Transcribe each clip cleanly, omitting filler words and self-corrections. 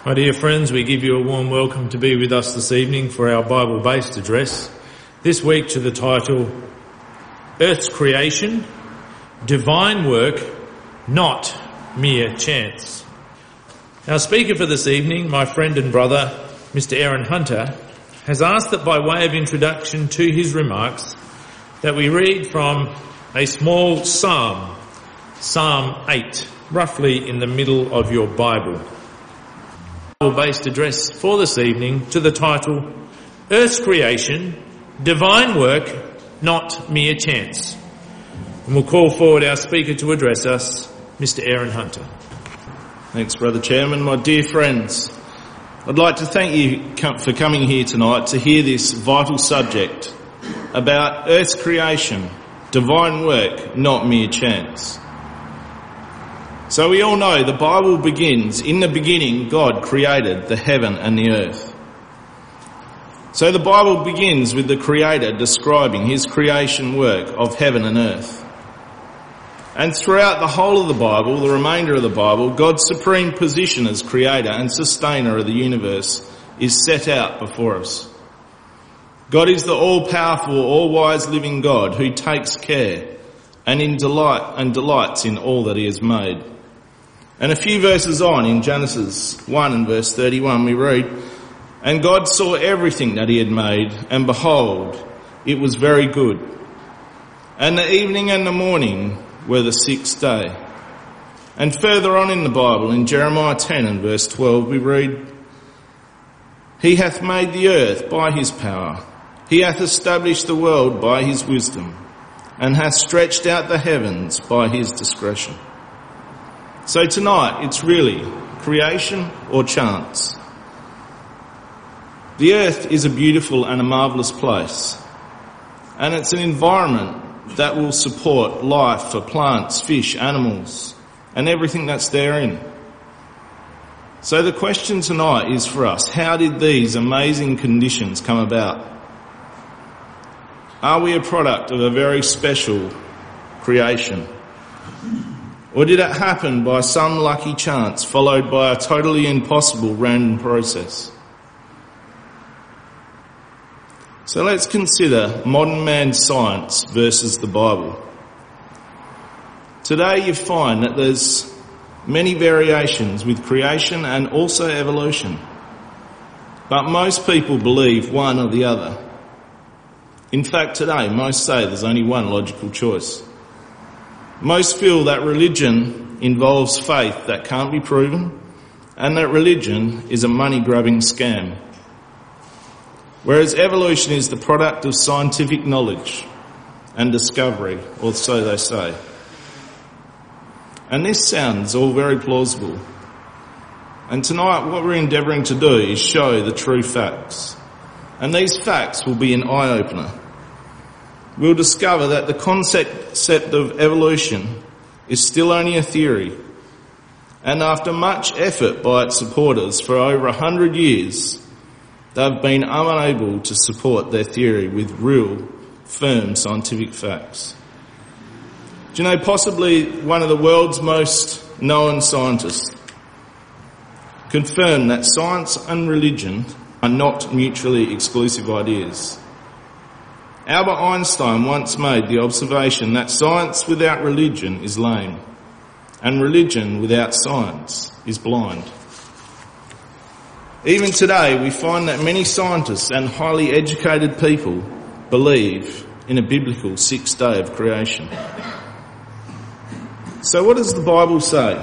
My dear friends, we give you a warm welcome to be with us this evening for our Bible-based address, this week to the title, Earth's Creation, Divine Work, Not Mere Chance. Our speaker for this evening, my friend and brother, Mr. Aaron Hunter, has asked that by way of introduction to his remarks, that we read from a small psalm, Psalm 8, roughly in the middle of your Bible. Based address for this evening to the title, Earth's Creation, Divine Work, Not Mere Chance. And we'll call forward our speaker to address us, Mr. Aaron Hunter. Thanks, Brother Chairman. My dear friends, I'd like to thank you for coming here tonight to hear this vital subject about Earth's creation, divine work, not mere chance. So we all know the Bible begins, in the beginning God created the heaven and the earth. So the Bible begins with the Creator describing his creation work of heaven and earth. And throughout the whole of the Bible, the remainder of the Bible, God's supreme position as Creator and Sustainer of the universe is set out before us. God is the all-powerful, all-wise living God who takes care and delights in all that he has made. And a few verses on in Genesis 1 and verse 31 we read, "And God saw everything that he had made, and behold, it was very good. And the evening and the morning were the sixth day." And further on in the Bible, in Jeremiah 10 and verse 12 we read, "He hath made the earth by his power. He hath established the world by his wisdom, and hath stretched out the heavens by his discretion." So tonight, it's really creation or chance. The earth is a beautiful and a marvellous place, and it's an environment that will support life for plants, fish, animals, and everything that's therein. So the question tonight is for us, how did these amazing conditions come about? Are we a product of a very special creation? Or did it happen by some lucky chance followed by a totally impossible random process? So let's consider modern man's science versus the Bible. Today you find that there's many variations with creation and also evolution. But most people believe one or the other. In fact, today most say there's only one logical choice. Most feel that religion involves faith that can't be proven, and that religion is a money-grubbing scam. Whereas evolution is the product of scientific knowledge and discovery, or so they say. And this sounds all very plausible. And tonight what we're endeavouring to do is show the true facts. And these facts will be an eye-opener. We'll discover that the concept of evolution is still only a theory, and after much effort by its supporters for over 100 years, they've been unable to support their theory with real, firm scientific facts. Do you know, possibly one of the world's most known scientists confirmed that science and religion are not mutually exclusive ideas. Albert Einstein once made the observation that science without religion is lame, and religion without science is blind. Even today, we find that many scientists and highly educated people believe in a biblical sixth day of creation. So what does the Bible say?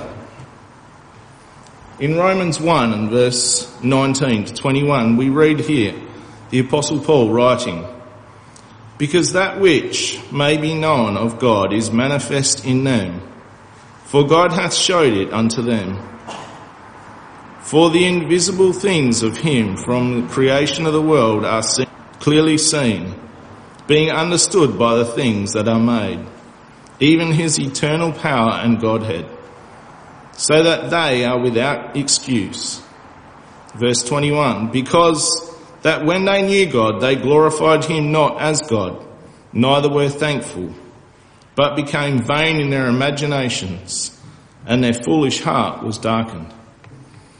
In Romans 1 and verse 19 to 21, we read here the Apostle Paul writing, "Because that which may be known of God is manifest in them, for God hath showed it unto them. For the invisible things of him from the creation of the world are clearly seen, being understood by the things that are made, even his eternal power and Godhead, so that they are without excuse." Verse 21, "Because that when they knew God, they glorified him not as God, neither were thankful, but became vain in their imaginations, and their foolish heart was darkened."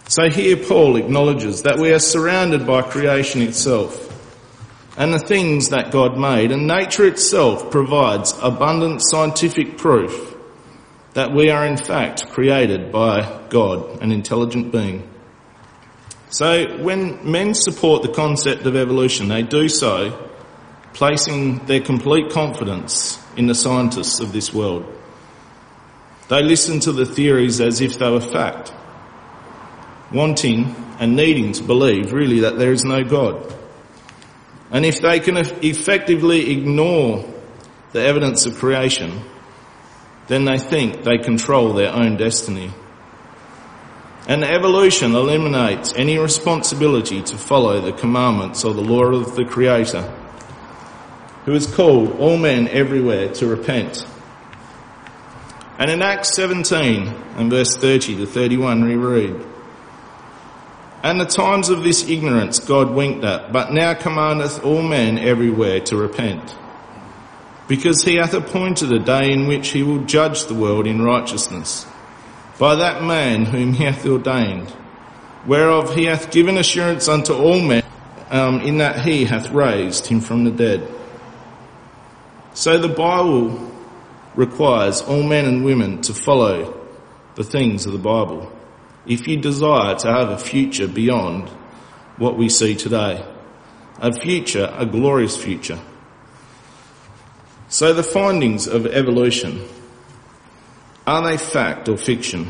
So here Paul acknowledges that we are surrounded by creation itself and the things that God made, and nature itself provides abundant scientific proof that we are in fact created by God, an intelligent being. So when men support the concept of evolution, they do so placing their complete confidence in the scientists of this world. They listen to the theories as if they were fact, wanting and needing to believe really that there is no God. And if they can effectively ignore the evidence of creation, then they think they control their own destiny. And evolution eliminates any responsibility to follow the commandments or the law of the Creator, who has called all men everywhere to repent. And in Acts 17 and verse 30 to 31 we read, "And the times of this ignorance God winked at, but now commandeth all men everywhere to repent, because he hath appointed a day in which he will judge the world in righteousness, by that man whom he hath ordained, whereof he hath given assurance unto all men, in that he hath raised him from the dead." So the Bible requires all men and women to follow the things of the Bible if you desire to have a future beyond what we see today. A future, a glorious future. So the findings of evolution, are they fact or fiction?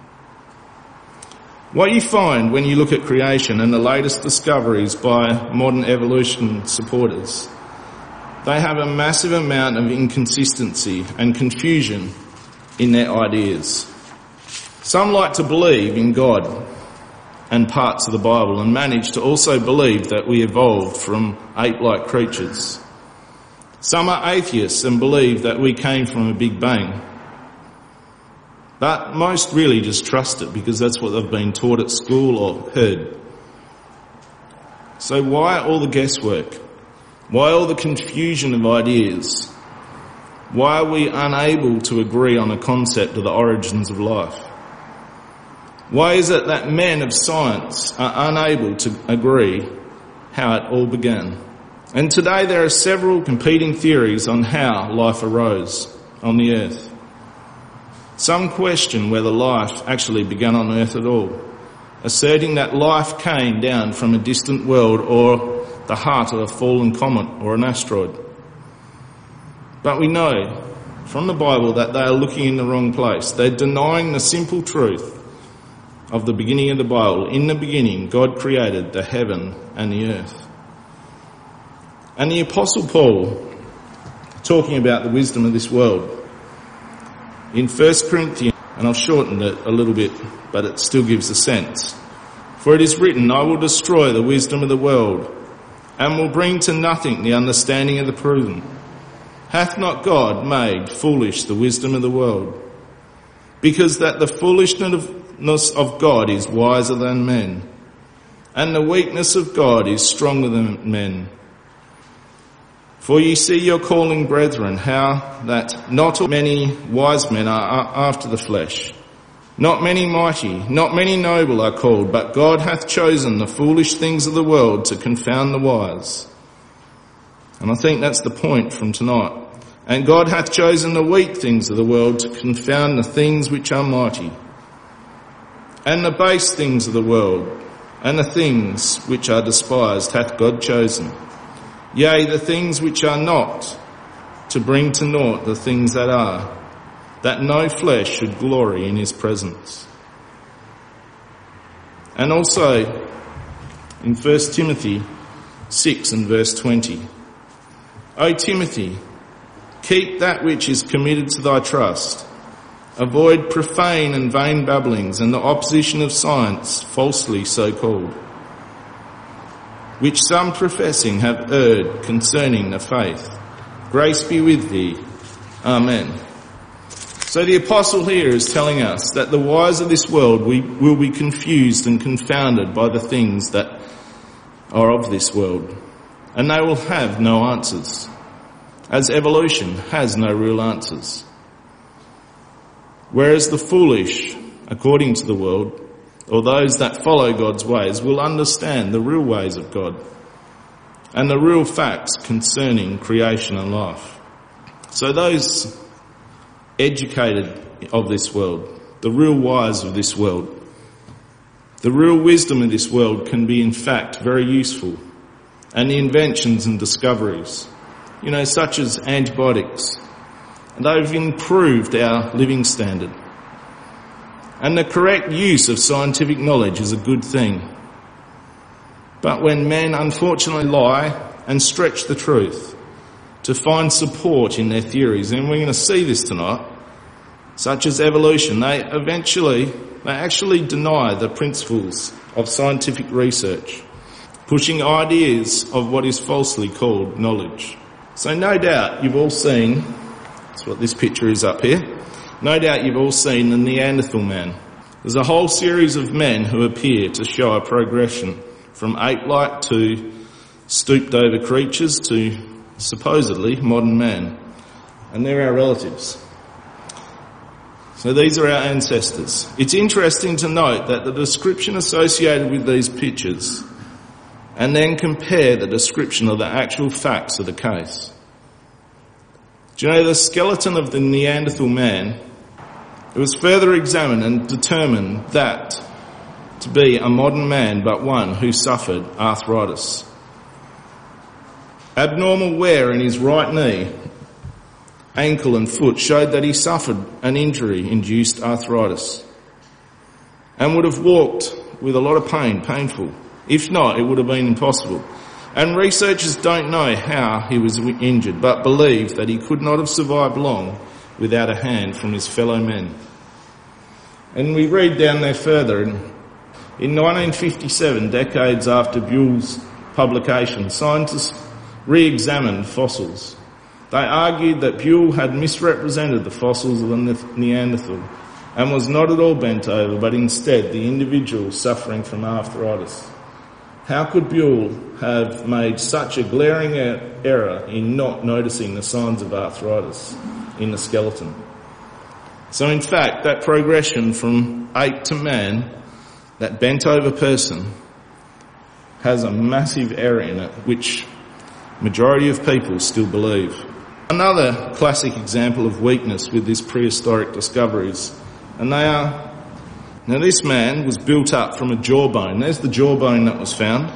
What you find when you look at creation and the latest discoveries by modern evolution supporters, they have a massive amount of inconsistency and confusion in their ideas. Some like to believe in God and parts of the Bible and manage to also believe that we evolved from ape-like creatures. Some are atheists and believe that we came from a big bang. But most really just trust it because that's what they've been taught at school or heard. So why all the guesswork? Why all the confusion of ideas? Why are we unable to agree on a concept of the origins of life? Why is it that men of science are unable to agree how it all began? And today there are several competing theories on how life arose on the earth. Some question whether life actually began on earth at all, asserting that life came down from a distant world or the heart of a fallen comet or an asteroid. But we know from the Bible that they are looking in the wrong place. They're denying the simple truth of the beginning of the Bible. In the beginning, God created the heaven and the earth. And the Apostle Paul, talking about the wisdom of this world, in 1 Corinthians, and I've shortened it a little bit, but it still gives a sense. "For it is written, I will destroy the wisdom of the world, and will bring to nothing the understanding of the prudent. Hath not God made foolish the wisdom of the world? Because that the foolishness of God is wiser than men, and the weakness of God is stronger than men. For ye see your calling, brethren, how that not many wise men are after the flesh, not many mighty, not many noble are called, but God hath chosen the foolish things of the world to confound the wise." And I think that's the point from tonight. "And God hath chosen the weak things of the world to confound the things which are mighty. And the base things of the world, and the things which are despised hath God chosen. Yea, the things which are not, to bring to naught the things that are, that no flesh should glory in his presence." And also in 1 Timothy 6 and verse 20, "O Timothy, keep that which is committed to thy trust. Avoid profane and vain babblings and the opposition of science, falsely so called, which some professing have erred concerning the faith. Grace be with thee. Amen." So the apostle here is telling us that the wise of this world will be confused and confounded by the things that are of this world, and they will have no answers, as evolution has no real answers. Whereas the foolish, according to the world, or those that follow God's ways, will understand the real ways of God and the real facts concerning creation and life. So those educated of this world, the real wise of this world, the real wisdom of this world can be in fact very useful. And the inventions and discoveries, such as antibiotics, they've improved our living standard. And the correct use of scientific knowledge is a good thing. But when men unfortunately lie and stretch the truth to find support in their theories, and we're going to see this tonight, such as evolution, they actually deny the principles of scientific research, pushing ideas of what is falsely called knowledge. So no doubt you've all seen, that's what this picture is up here, no doubt you've all seen the Neanderthal man. There's a whole series of men who appear to show a progression from ape-like to stooped-over creatures to supposedly modern man. And they're our relatives. So these are our ancestors. It's interesting to note that the description associated with these pictures and then compare the description of the actual facts of the case. Do you know the skeleton of the Neanderthal man? It was further examined and determined that to be a modern man, but one who suffered arthritis. Abnormal wear in his right knee, ankle and foot showed that he suffered an injury-induced arthritis and would have walked with a lot of painful. If not, it would have been impossible. And researchers don't know how he was injured, but believe that he could not have survived long without a hand from his fellow men. And we read down there further, in 1957, decades after Buell's publication, scientists re-examined fossils. They argued that Buell had misrepresented the fossils of the Neanderthal and was not at all bent over, but instead the individual suffering from arthritis. How could Buell have made such a glaring error in not noticing the signs of arthritis in the skeleton? So in fact, that progression from ape to man, that bent over person, has a massive error in it, which majority of people still believe. Another classic example of weakness with this prehistoric discoveries, and they are, now this man was built up from a jawbone. There's the jawbone that was found.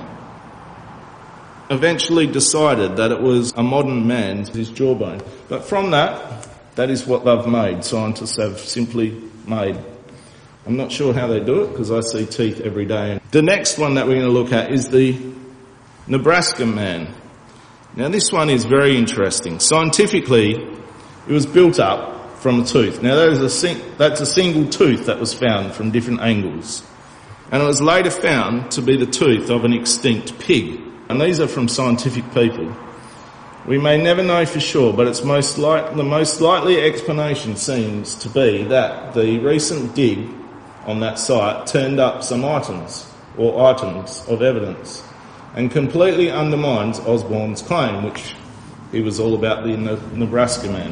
Eventually decided that it was a modern man's, his jawbone. But from that is what they've made. Scientists have simply made. I'm not sure how they do it because I see teeth every day. The next one that we're going to look at is the Nebraska man. Now this one is very interesting. Scientifically, it was built up from a tooth. Now that's a single tooth that was found from different angles. And it was later found to be the tooth of an extinct pig. And these are from scientific people. We may never know for sure, but it's the most likely explanation seems to be that the recent dig on that site turned up some items of evidence and completely undermines Osborne's claim, which he was all about the Nebraska man.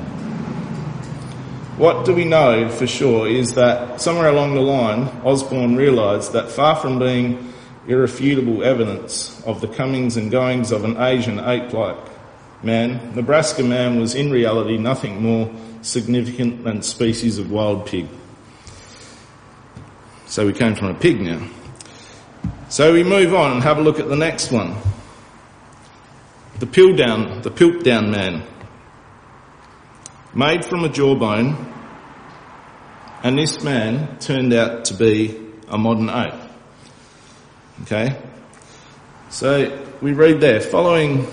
What do we know for sure is that somewhere along the line, Osborne realised that far from being irrefutable evidence of the comings and goings of an Asian ape-like man, Nebraska man was in reality nothing more significant than a species of wild pig. So we came from a pig now. So we move on and have a look at the next one. The Piltdown man. Made from a jawbone, and this man turned out to be a modern ape. Okay? So we read there, following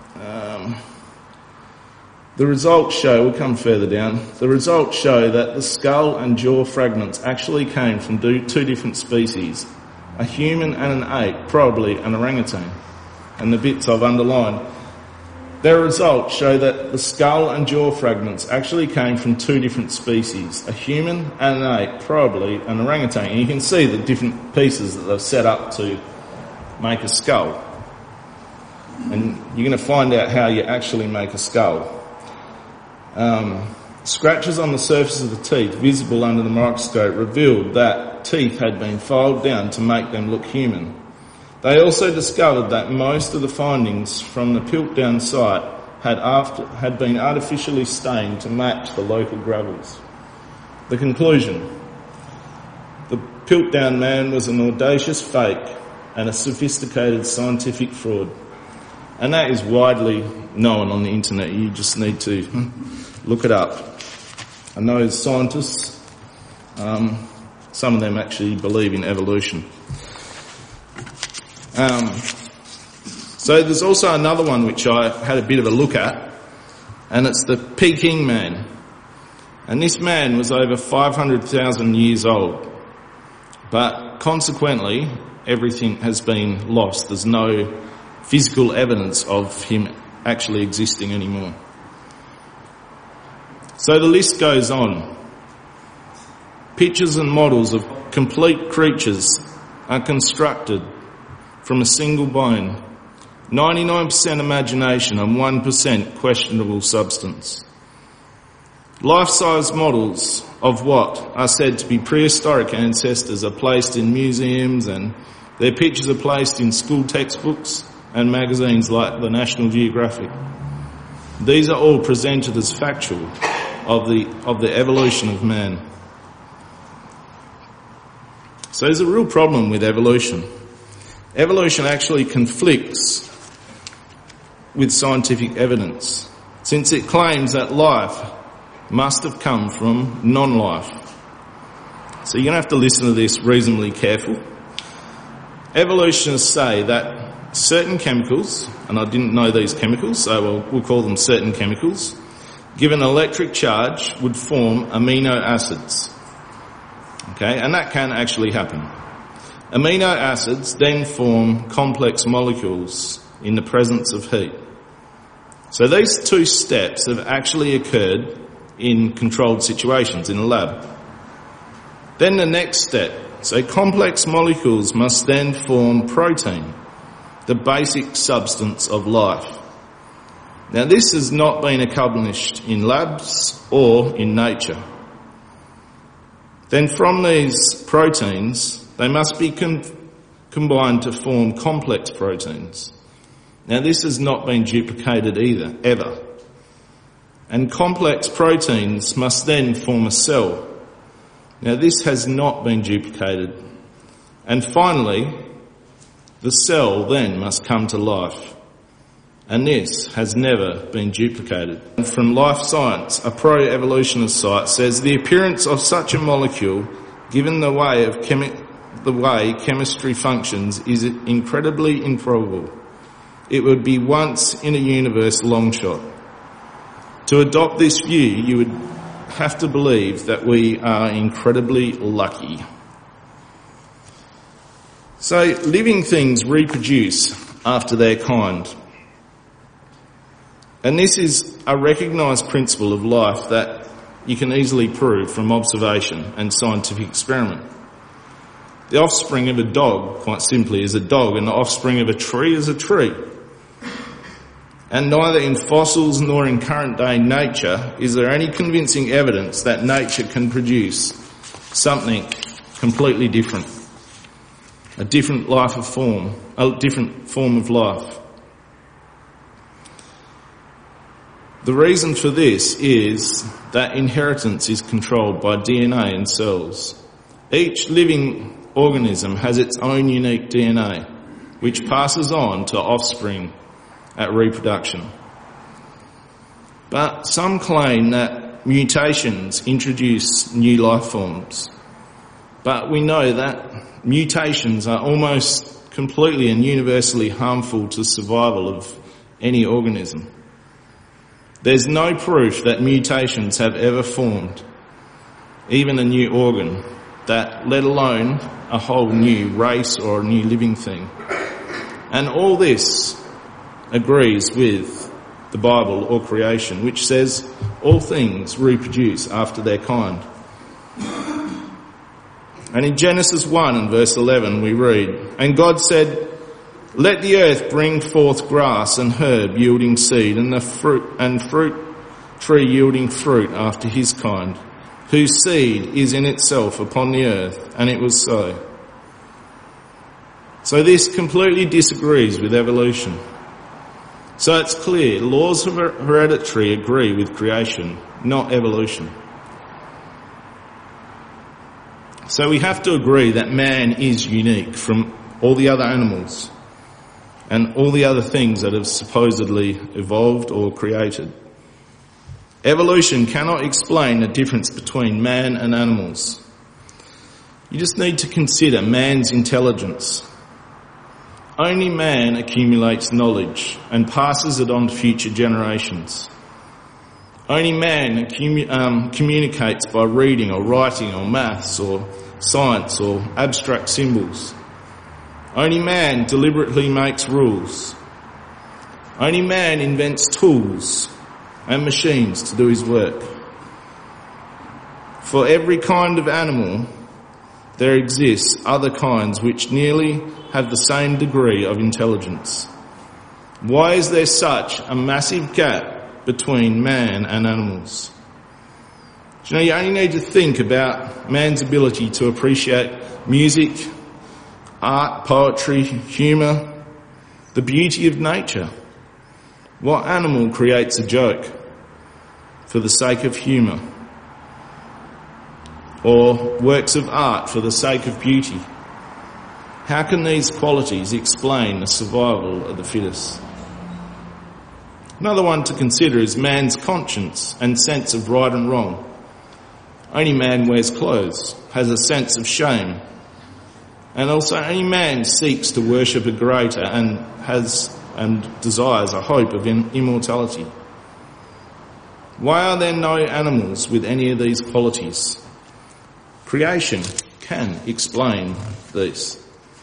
the results show, we'll come further down, the results show that the skull and jaw fragments actually came from two different species, a human and an ape, probably an orangutan, and the bits I've underlined. Their results show that the skull and jaw fragments actually came from two different species, a human and an ape, probably an orangutan. And you can see the different pieces that they've set up to make a skull. And you're going to find out how you actually make a skull. Scratches on the surface of the teeth, visible under the microscope, revealed that teeth had been filed down to make them look human. They also discovered that most of the findings from the Piltdown site had been artificially stained to match the local gravels. The conclusion: the Piltdown man was an audacious fake and a sophisticated scientific fraud. And that is widely known on the internet. You just need to look it up. I know scientists, some of them actually believe in evolution. So there's also another one which I had a bit of a look at, and it's the Peking man. And this man was over 500,000 years old, but consequently everything has been lost. There's no physical evidence of him actually existing anymore. So the list goes on. Pictures and models of complete creatures are constructed from a single bone, 99% imagination and 1% questionable substance. Life-size models of what are said to be prehistoric ancestors are placed in museums, and their pictures are placed in school textbooks and magazines like the National Geographic. These are all presented as factual of the evolution of man. So there's a real problem with evolution. Evolution actually conflicts with scientific evidence, since it claims that life must have come from non-life. So you're going to have to listen to this reasonably careful. Evolutionists say that certain chemicals, and I didn't know these chemicals, so we'll call them certain chemicals, given an electric charge would form amino acids. Okay, and that can actually happen. Amino acids then form complex molecules in the presence of heat. So these two steps have actually occurred in controlled situations in a lab. Then the next step, so complex molecules must then form protein, the basic substance of life. Now this has not been accomplished in labs or in nature. Then from these proteins, they must be combined to form complex proteins. Now this has not been duplicated either, ever. And complex proteins must then form a cell. Now this has not been duplicated. And finally, the cell then must come to life. And this has never been duplicated. And from Life Science, a pro-evolutionist site says the appearance of such a molecule, given the way chemistry functions, is incredibly improbable. It would be once in a universe long shot. To adopt this view, you would have to believe that we are incredibly lucky. So, living things reproduce after their kind. And this is a recognised principle of life that you can easily prove from observation and scientific experiment. The offspring of a dog, quite simply, is a dog, and the offspring of a tree is a tree. And neither in fossils nor in current day nature is there any convincing evidence that nature can produce something completely different. A different form of life. The reason for this is that inheritance is controlled by DNA in cells. Each living organism has its own unique DNA, which passes on to offspring at reproduction. But some claim that mutations introduce new life forms. But we know that mutations are almost completely and universally harmful to survival of any organism. There's no proof that mutations have ever formed, even a new organ, let alone a whole new race or a new living thing. And all this agrees with the Bible or creation, which says all things reproduce after their kind. And in Genesis 1 and verse 11 we read, "And God said, let the earth bring forth grass and herb yielding seed, and fruit tree yielding fruit after his kind, whose seed is in itself upon the earth, and it was so. So this completely disagrees with evolution. So it's clear, laws of heredity agree with creation, not evolution. So we have to agree that man is unique from all the other animals and all the other things that have supposedly evolved or created. Evolution cannot explain the difference between man and animals. You just need to consider man's intelligence. Only man accumulates knowledge and passes it on to future generations. Only man communicates by reading or writing or maths or science or abstract symbols. Only man deliberately makes rules. Only man invents tools and machines to do his work. For every kind of animal, there exists other kinds which nearly have the same degree of intelligence. Why is there such a massive gap between man and animals? You only need to think about man's ability to appreciate music, art, poetry, humour, the beauty of nature. What animal creates a joke for the sake of humour? Or works of art for the sake of beauty? How can these qualities explain the survival of the fittest? Another one to consider is man's conscience and sense of right and wrong. Only man wears clothes, has a sense of shame, and also only man seeks to worship a greater and has and desires a hope of immortality. Why are there no animals with any of these qualities? Creation can explain this.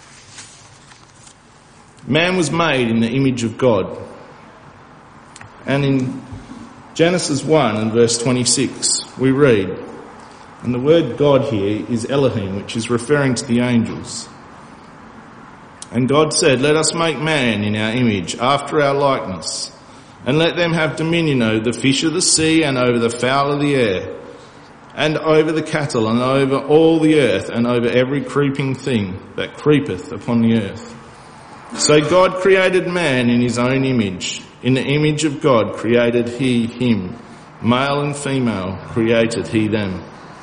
Man was made in the image of God. And in Genesis 1 and verse 26 we read, and the word God here is Elohim, which is referring to the angels. And God said, "Let us make man in our image, after our likeness, and let them have dominion over the fish of the sea and over the fowl of the air, and over the cattle and over all the earth and over every creeping thing that creepeth upon the earth." So God created man in his own image. In the image of God created he him. Male and female created he them.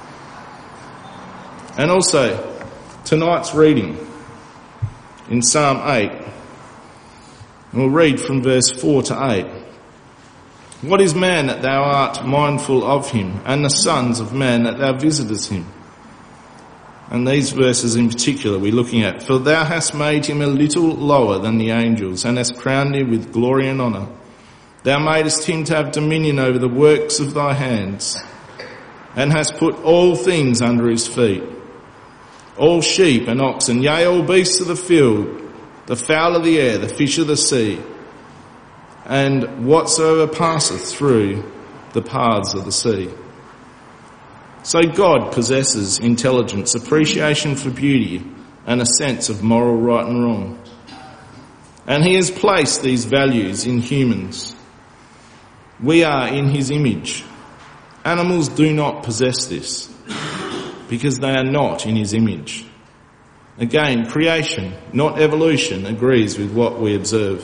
And also, tonight's reading in Psalm 8. We'll read from verse 4 to 8. "What is man that thou art mindful of him, and the sons of man that thou visitest him?" And these verses in particular we're looking at. "For thou hast made him a little lower than the angels, and hast crowned him with glory and honour. Thou madest him to have dominion over the works of thy hands, and hast put all things under his feet, all sheep and oxen, yea, all beasts of the field, the fowl of the air, the fish of the sea, and whatsoever passeth through the paths of the sea." So God possesses intelligence, appreciation for beauty, and a sense of moral right and wrong. And he has placed these values in humans. We are in his image. Animals do not possess this because they are not in his image. Again, creation, not evolution, agrees with what we observe.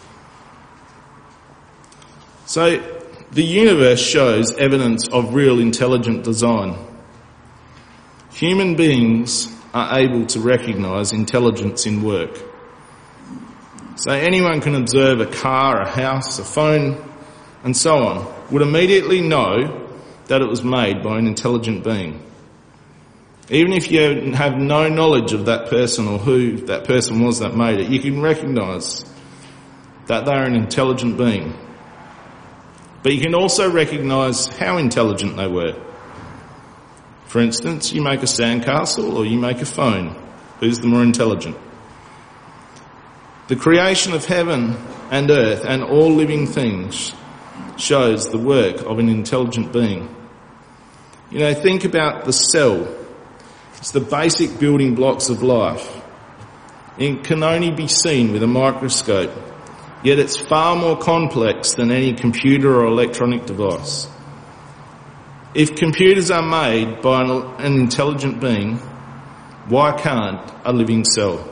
So, the universe shows evidence of real intelligent design. Human beings are able to recognise intelligence in work. So anyone can observe a car, a house, a phone, and so on, would immediately know that it was made by an intelligent being. Even if you have no knowledge of that person or who that person was that made it, you can recognise that they're an intelligent being. But you can also recognise how intelligent they were. For instance, you make a sandcastle or you make a phone. Who's the more intelligent? The creation of heaven and earth and all living things shows the work of an intelligent being. Think about the cell. It's the basic building blocks of life. It can only be seen with a microscope, yet it's far more complex than any computer or electronic device. If computers are made by an intelligent being, why can't a living cell?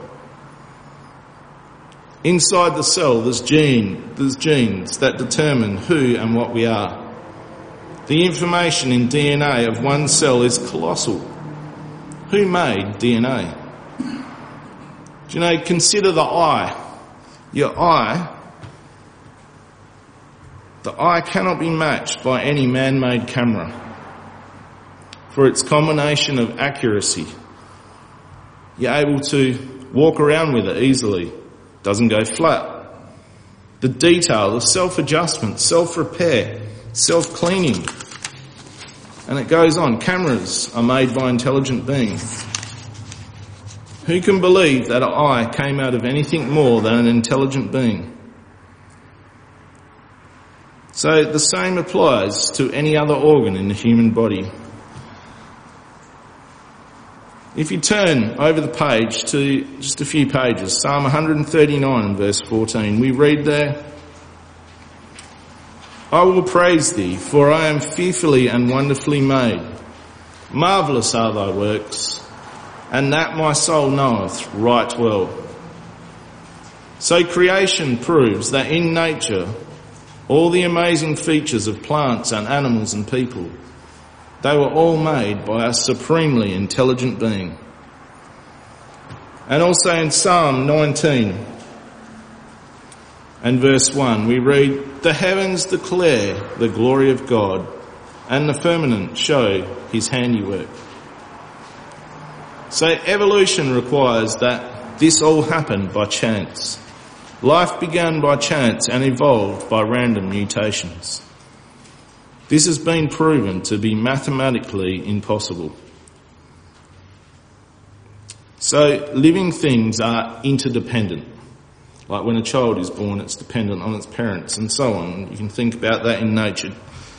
Inside the cell, there's genes that determine who and what we are. The information in DNA of one cell is colossal. Who made DNA? Do you know, consider the eye. Your eye, the eye cannot be matched by any man-made camera for its combination of accuracy. You're able to walk around with it easily. Doesn't go flat. The detail, the self-adjustment, self-repair, self-cleaning. And it goes on. Cameras are made by intelligent beings. Who can believe that an eye came out of anything more than an intelligent being? So the same applies to any other organ in the human body. If you turn over the page to just a few pages, Psalm 139 verse 14, we read there, I will praise thee, for I am fearfully and wonderfully made. Marvellous are thy works, and that my soul knoweth right well. So creation proves that in nature, all the amazing features of plants and animals and people, they were all made by a supremely intelligent being. And also in Psalm 19 and verse 1, we read, the heavens declare the glory of God, and the firmament show his handiwork. So evolution requires that this all happened by chance. Life began by chance and evolved by random mutations. This has been proven to be mathematically impossible. So living things are interdependent. Like when a child is born, it's dependent on its parents and so on. You can think about that in nature.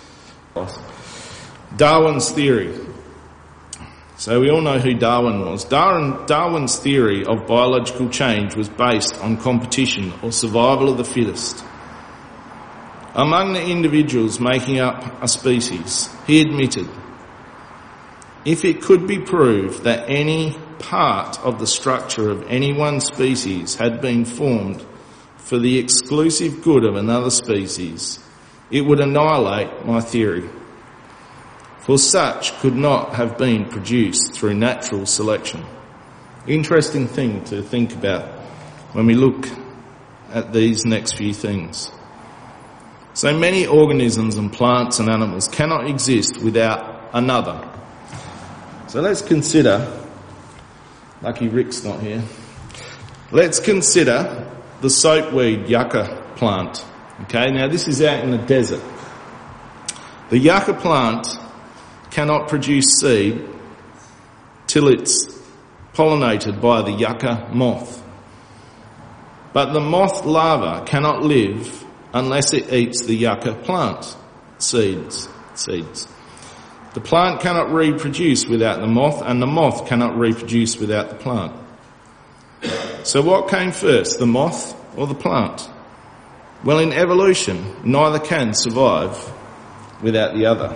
Darwin's theory. So we all know who Darwin was. Darwin's theory of biological change was based on competition or survival of the fittest. Among the individuals making up a species, he admitted, if it could be proved that any part of the structure of any one species had been formed for the exclusive good of another species, it would annihilate my theory. For such could not have been produced through natural selection. Interesting thing to think about when we look at these next few things. So many organisms and plants and animals cannot exist without another. So let's consider, lucky Rick's not here, let's consider the soapweed yucca plant. Okay, now this is out in the desert. The yucca plant cannot produce seed till it's pollinated by the yucca moth. But the moth larva cannot live unless it eats the yucca plant seeds. The plant cannot reproduce without the moth, and the moth cannot reproduce without the plant. So what came first, the moth or the plant? Well, in evolution, neither can survive without the other.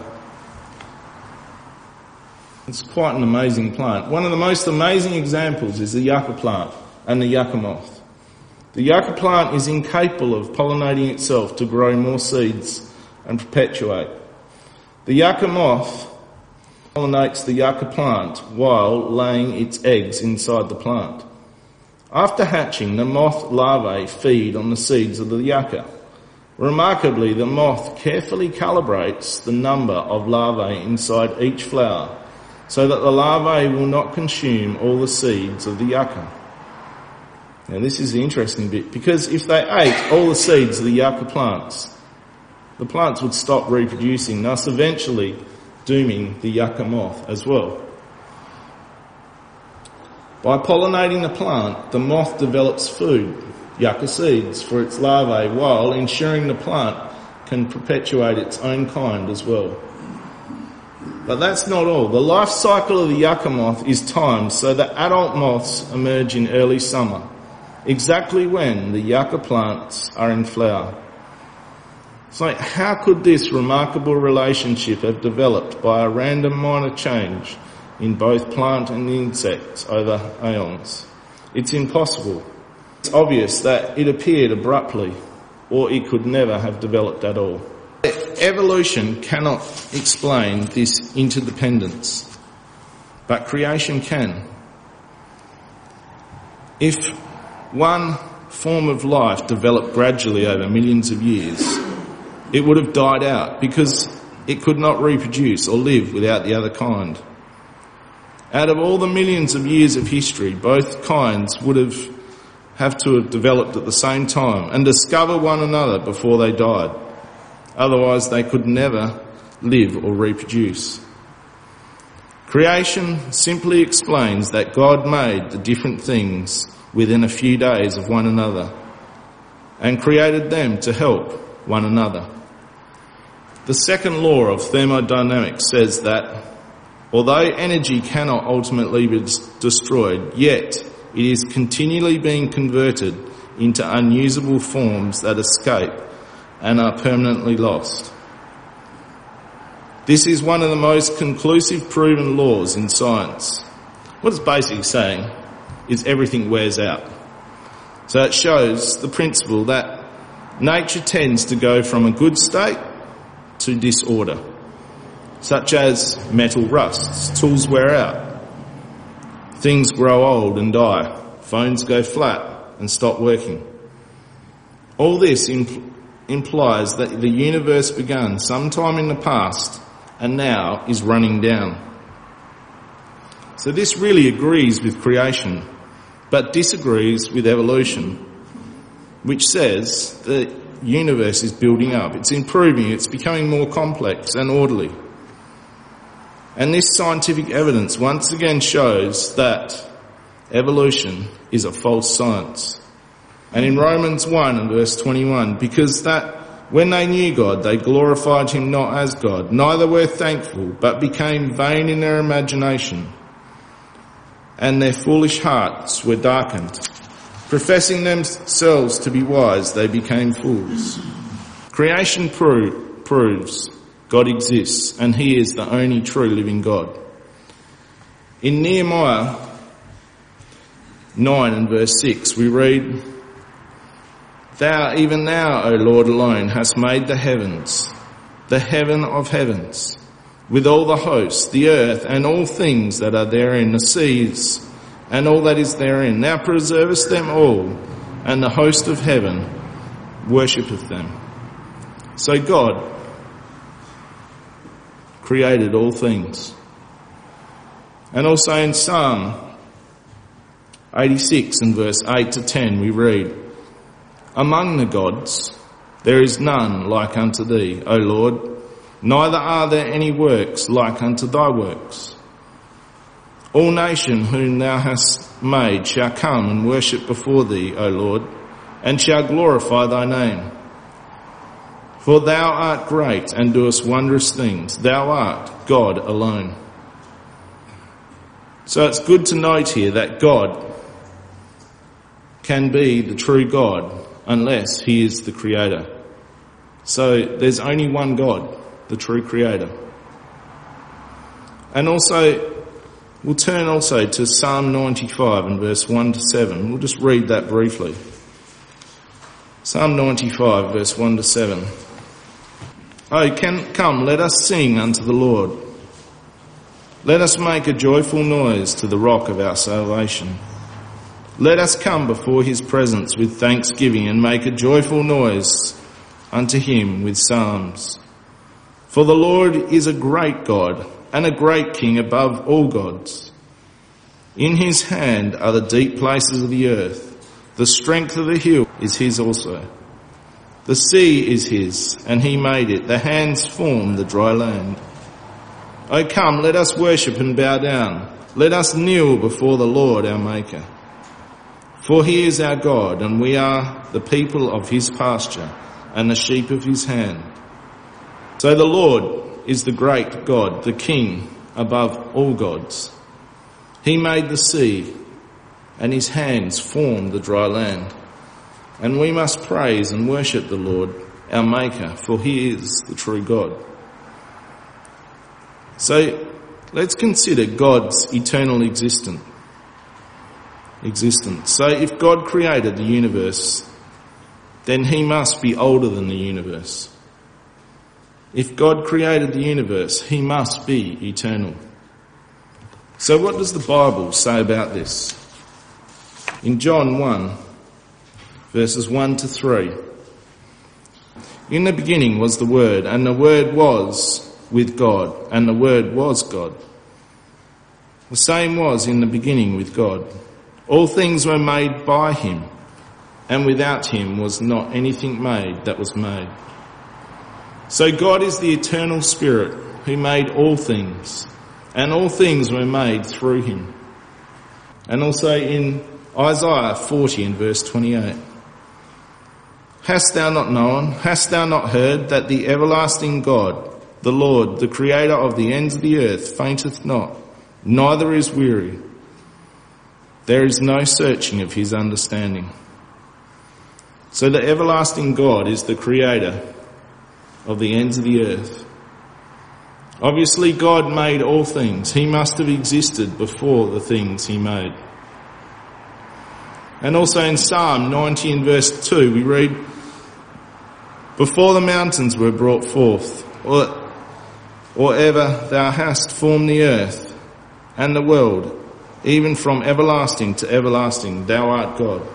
It's quite an amazing plant. One of the most amazing examples is the yucca plant and the yucca moth. The yucca plant is incapable of pollinating itself to grow more seeds and perpetuate. The yucca moth pollinates the yucca plant while laying its eggs inside the plant. After hatching, the moth larvae feed on the seeds of the yucca. Remarkably, the moth carefully calibrates the number of larvae inside each flower so that the larvae will not consume all the seeds of the yucca. Now this is the interesting bit, because if they ate all the seeds of the yucca plants, the plants would stop reproducing, thus eventually dooming the yucca moth as well. By pollinating the plant, the moth develops food, yucca seeds, for its larvae, while ensuring the plant can perpetuate its own kind as well. But that's not all. The life cycle of the yucca moth is timed so that adult moths emerge in early summer, exactly when the yucca plants are in flower. It's like, how could this remarkable relationship have developed by a random minor change in both plant and insects over aeons? It's impossible. It's obvious that it appeared abruptly, or it could never have developed at all. Evolution cannot explain this interdependence, but creation can. If one form of life developed gradually over millions of years, it would have died out because it could not reproduce or live without the other kind. Out of all the millions of years of history, both kinds would have to have developed at the same time and discover one another before they died. Otherwise, they could never live or reproduce. Creation simply explains that God made the different things within a few days of one another and created them to help one another. The second law of thermodynamics says that although energy cannot ultimately be destroyed, yet it is continually being converted into unusable forms that escape and are permanently lost. This is one of the most conclusive proven laws in science. What it's basically saying is everything wears out. So it shows the principle that nature tends to go from a good state to disorder, such as metal rusts, tools wear out, things grow old and die, phones go flat and stop working. All this implies that the universe began sometime in the past and now is running down. So this really agrees with creation, but disagrees with evolution, which says the universe is building up, it's improving, it's becoming more complex and orderly. And this scientific evidence once again shows that evolution is a false science. And in Romans 1 and verse 21, because that when they knew God, they glorified him not as God, neither were thankful, but became vain in their imagination, and their foolish hearts were darkened. Professing themselves to be wise, they became fools. Creation proves God exists, and he is the only true living God. In Nehemiah 9 and verse 6, we read, even thou, O Lord alone, hast made the heavens, the heaven of heavens, with all the hosts, the earth, and all things that are therein, the seas, and all that is therein. Thou preservest them all, and the host of heaven worshippeth them. So God created all things. And also in Psalm 86 and verse 8 to 10 we read, among the gods there is none like unto thee, O Lord, neither are there any works like unto thy works. All nations whom thou hast made shall come and worship before thee, O Lord, and shall glorify thy name. For thou art great and doest wondrous things. Thou art God alone. So it's good to note here that God can be the true God unless he is the creator. So there's only one God, the true creator. And also, we'll turn also to Psalm 95 and verse 1 to 7. We'll just read that briefly. Psalm 95 verse 1 to 7. Come, let us sing unto the Lord. Let us make a joyful noise to the rock of our salvation. Let us come before his presence with thanksgiving and make a joyful noise unto him with psalms. For the Lord is a great God and a great King above all gods. In his hand are the deep places of the earth. The strength of the hill is his also. The sea is his, and he made it. The hands formed the dry land. O come, let us worship and bow down. Let us kneel before the Lord our Maker. For he is our God, and we are the people of his pasture and the sheep of his hand. So the Lord is the great God, the King above all gods. He made the sea, and his hands formed the dry land. And we must praise and worship the Lord, our Maker, for he is the true God. So let's consider God's eternal existence. So if God created the universe, then he must be older than the universe. If God created the universe, he must be eternal. So what does the Bible say about this? In John 1, verses 1 to 3. In the beginning was the Word, and the Word was with God, and the Word was God. The same was in the beginning with God. All things were made by him, and without him was not anything made that was made. So God is the eternal Spirit who made all things, and all things were made through him. And also in Isaiah 40 and verse 28. Hast thou not known, hast thou not heard that the everlasting God, the Lord, the Creator of the ends of the earth, fainteth not, neither is weary. There is no searching of his understanding. So the everlasting God is the Creator of the ends of the earth. Obviously God made all things. He must have existed before the things he made. And also in Psalm 90 and verse 2 we read, before the mountains were brought forth, or ever thou hast formed the earth and the world, even from everlasting to everlasting, thou art God.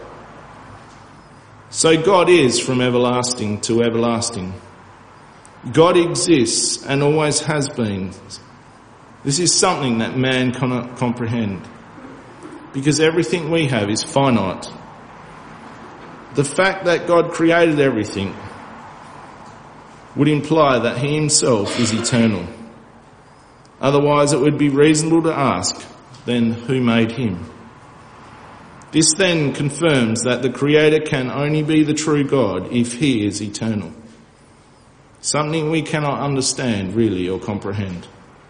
So God is from everlasting to everlasting. God exists and always has been. This is something that man cannot comprehend, because everything we have is finite. The fact that God created everything would imply that he himself is eternal. Otherwise it would be reasonable to ask, then who made him? This then confirms that the Creator can only be the true God if he is eternal. Something we cannot understand really or comprehend.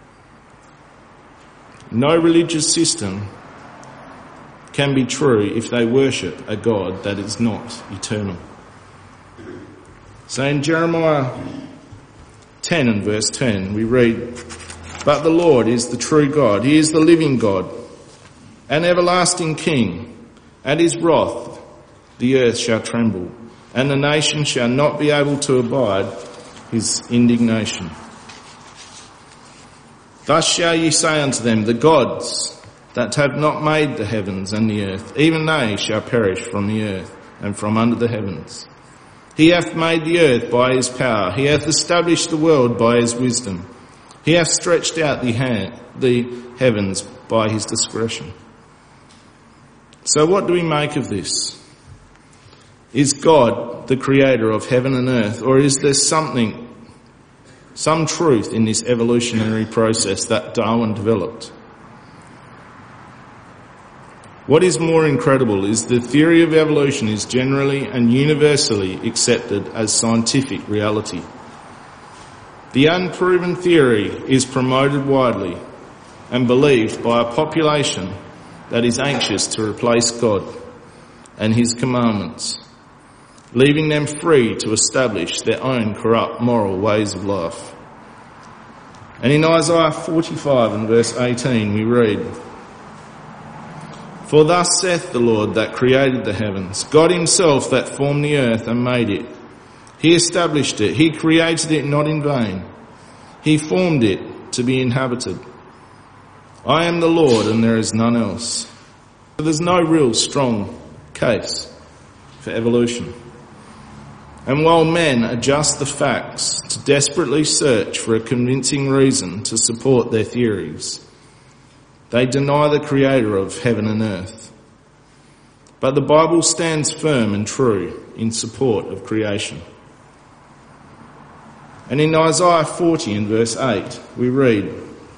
No religious system can be true if they worship a God that is not eternal. So in Jeremiah 10 and verse 10 we read, but the Lord is the true God, he is the living God, an everlasting King. At his wrath the earth shall tremble, and the nation shall not be able to abide his indignation. Thus shall ye say unto them, the gods that have not made the heavens and the earth, even they shall perish from the earth and from under the heavens. He hath made the earth by his power, he hath established the world by his wisdom. He hath stretched out the heavens by his discretion. So what do we make of this? Is God the creator of heaven and earth, or is there some truth in this evolutionary process that Darwin developed? What is more incredible is the theory of evolution is generally and universally accepted as scientific reality. The unproven theory is promoted widely and believed by a population that is anxious to replace God and his commandments, leaving them free to establish their own corrupt moral ways of life. And in Isaiah 45 and verse 18 we read, for thus saith the Lord that created the heavens, God himself that formed the earth and made it. He established it, he created it not in vain. He formed it to be inhabited. I am the Lord and there is none else. So there's no real strong case for evolution. And while men adjust the facts to desperately search for a convincing reason to support their theories, they deny the creator of heaven and earth. But the Bible stands firm and true in support of creation. And in Isaiah 40 and verse 8 we read,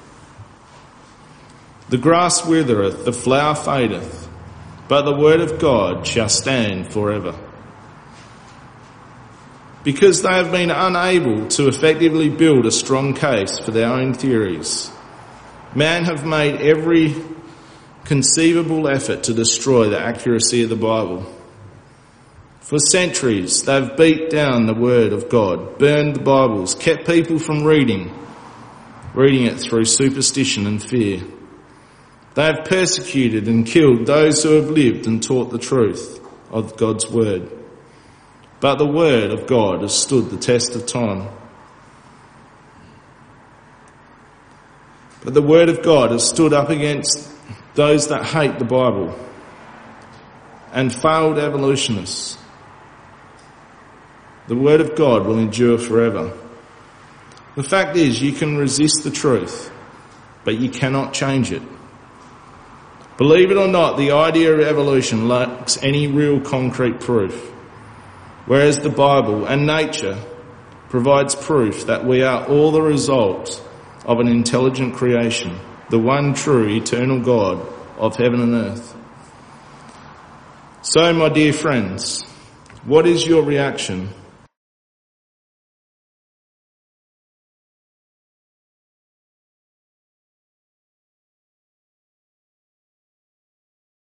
the grass withereth, the flower fadeth, but the word of God shall stand forever. Because they have been unable to effectively build a strong case for their own theories, man have made every conceivable effort to destroy the accuracy of the Bible. For centuries, they've beat down the word of God, burned the Bibles, kept people from reading it through superstition and fear. They have persecuted and killed those who have lived and taught the truth of God's word. But the word of God has stood the test of time. But the word of God has stood up against those that hate the Bible and failed evolutionists. The word of God will endure forever. The fact is, you can resist the truth, but you cannot change it. Believe it or not, the idea of evolution lacks any real concrete proof, whereas the Bible and nature provides proof that we are all the result of an intelligent creation, the one true eternal God of heaven and earth. So, my dear friends, what is your reaction